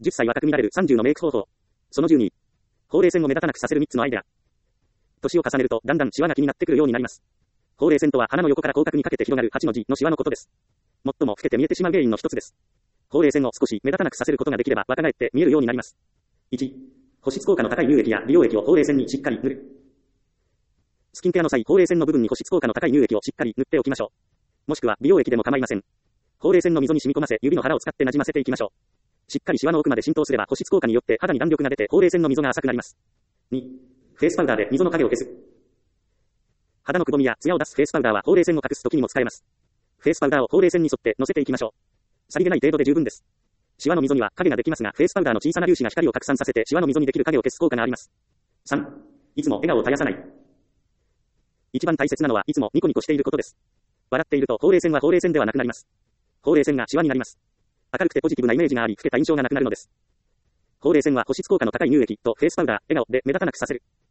10歳若く見られる30のメイク方法。その12。ほうれい線を目立たなくさせる3つのアイデア。年を重ねるとだんだんシワが気になってくるようになります。ほうれい線とは鼻の横から口角にかけて広がる8の字のシワのことです。最も老けて見えてしまう原因の一つです。ほうれい線を少し目立たなくさせることができれば若返って見えるようになります。1、保湿効果の高い乳液や美容液をほうれい線にしっかり塗る。スキンケアの際、ほうれい線の部分に保湿効果の高い乳液をしっかり塗っておきましょう。もしくは美容液でも構いません。ほうれい線の溝に染み込ませ、指の腹を使って馴染ませていきましょう。しっかりシワの奥まで浸透すれば保湿効果によって肌に弾力が出てほうれい線の溝が浅くなります。2、フェイスパウダーで溝の影を消す。肌のくぼみやツヤを出すフェイスパウダーはほうれい線を隠す時にも使えます。フェイスパウダーをほうれい線に沿って乗せていきましょう。さりげない程度で十分です。シワの溝には影ができますが、フェイスパウダーの小さな粒子が光を拡散させてシワの溝にできる影を消す効果があります。3、いつも笑顔を絶やさない。一番大切なのはいつもニコニコしていることです。笑っているとほうれい線はほうれい線ではなくなります。ほうれい線がシワになります。明るくてポジティブなイメージがあり、老けた印象がなくなるのです。ほうれい線は保湿効果の高い乳液とフェイスパウダー、笑顔で目立たなくさせる。